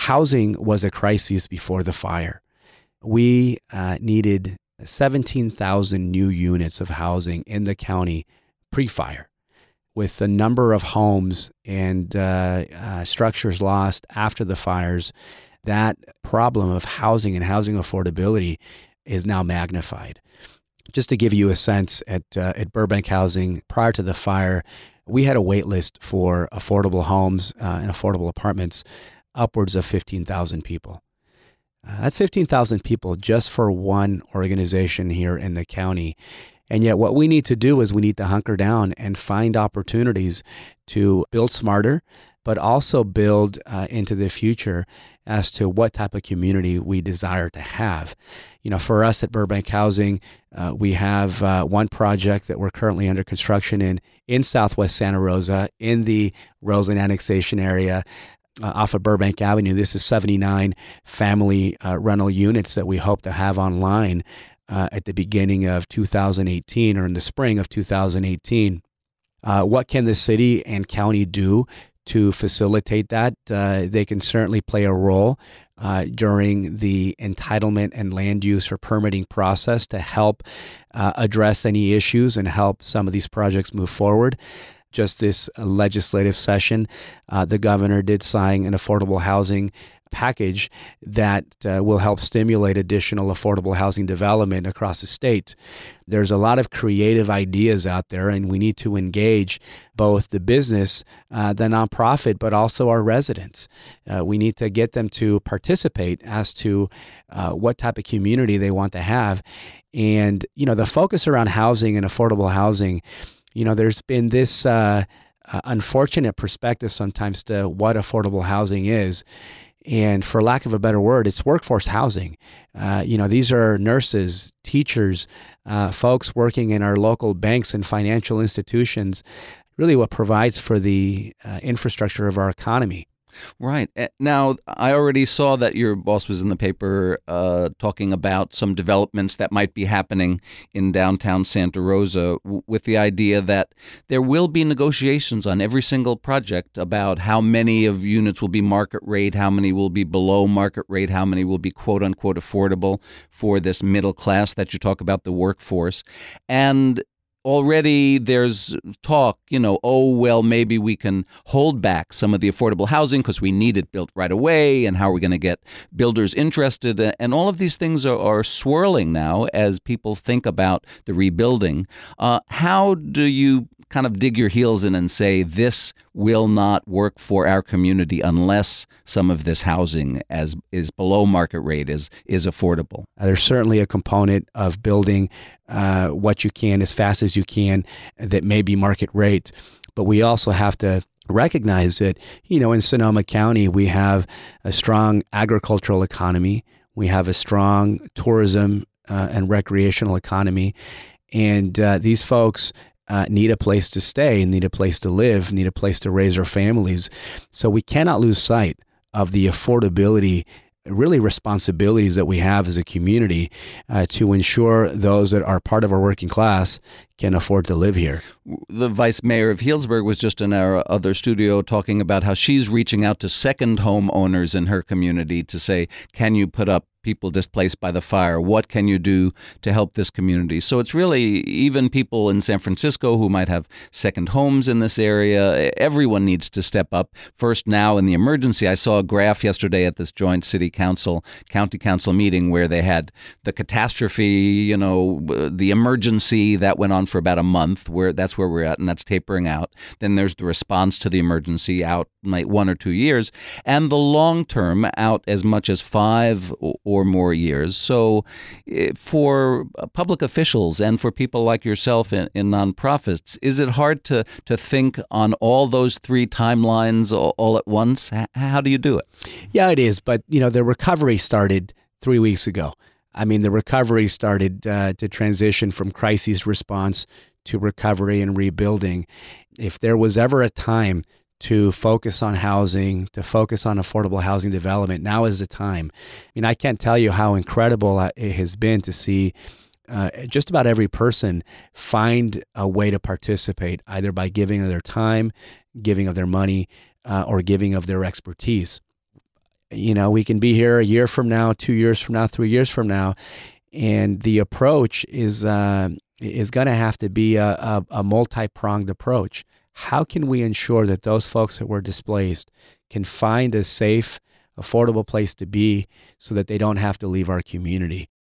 housing was a crisis before the fire. We needed 17,000 new units of housing in the county pre-fire. With the number of homes and structures lost after the fires, that problem of housing and housing affordability is now magnified. Just to give you a sense, at Burbank Housing, prior to the fire, we had a wait list for affordable homes and affordable apartments upwards of 15,000 people. That's 15,000 people just for one organization here in the county. And yet what we need to do is we need to hunker down and find opportunities to build smarter, but also build into the future as to what type of community we desire to have. For us at Burbank Housing, we have one project that we're currently under construction in Southwest Santa Rosa, in the Roseland annexation area, off of Burbank Avenue. This is 79 family rental units that we hope to have online at the beginning of 2018 or in the spring of 2018. What can the city and county do to facilitate that? They can certainly play a role during the entitlement and land use or permitting process to help address any issues and help some of these projects move forward. Just this legislative session, the governor did sign an affordable housing package that will help stimulate additional affordable housing development across the state. There's a lot of creative ideas out there, and we need to engage both the business, the nonprofit, but also our residents. We need to get them to participate as to what type of community they want to have. And, the focus around housing and affordable housing, there's been this unfortunate perspective sometimes to what affordable housing is. And for lack of a better word, it's workforce housing. These are nurses, teachers, folks working in our local banks and financial institutions, really what provides for the infrastructure of our economy. Right. Now, I already saw that your boss was in the paper talking about some developments that might be happening in downtown Santa Rosa with the idea that there will be negotiations on every single project about how many of units will be market rate, how many will be below market rate, how many will be quote unquote affordable for this middle class that you talk about, the workforce. And already there's talk, maybe we can hold back some of the affordable housing because we need it built right away, and how are we going to get builders interested? And all of these things are swirling now as people think about the rebuilding. How do you kind of dig your heels in and say this will not work for our community unless some of this housing is below market rate, is affordable? There's certainly a component of building what you can as fast as you can that may be market rate. But we also have to recognize that, in Sonoma County, we have a strong agricultural economy. We have a strong tourism and recreational economy. And these folks need a place to stay, need a place to live, need a place to raise their families. So we cannot lose sight of the affordability, really responsibilities that we have as a community to ensure those that are part of our working class can afford to live here. The vice mayor of Healdsburg was just in our other studio talking about how she's reaching out to second home owners in her community to say, can you put up people displaced by the fire? What can you do to help this community? So it's really even people in San Francisco who might have second homes in this area. Everyone needs to step up. First, now in the emergency, I saw a graph yesterday at this joint city council, county council meeting where they had the catastrophe, the emergency that went on for about a month, that's where we're at, and that's tapering out. Then there's the response to the emergency out like 1 or 2 years, and the long term out as much as 5 or more years. So for public officials and for people like yourself in nonprofits, is it hard to think on all those 3 timelines all at once? How do you do it? Yeah, it is. But, the recovery started 3 weeks ago. The recovery started to transition from crisis response to recovery and rebuilding. If there was ever a time to focus on housing, to focus on affordable housing development, now is the time. I can't tell you how incredible it has been to see just about every person find a way to participate, either by giving of their time, giving of their money, or giving of their expertise. We can be here a year from now, 2 years from now, 3 years from now, and the approach is going to have to be a multi-pronged approach. How can we ensure that those folks that were displaced can find a safe, affordable place to be so that they don't have to leave our community?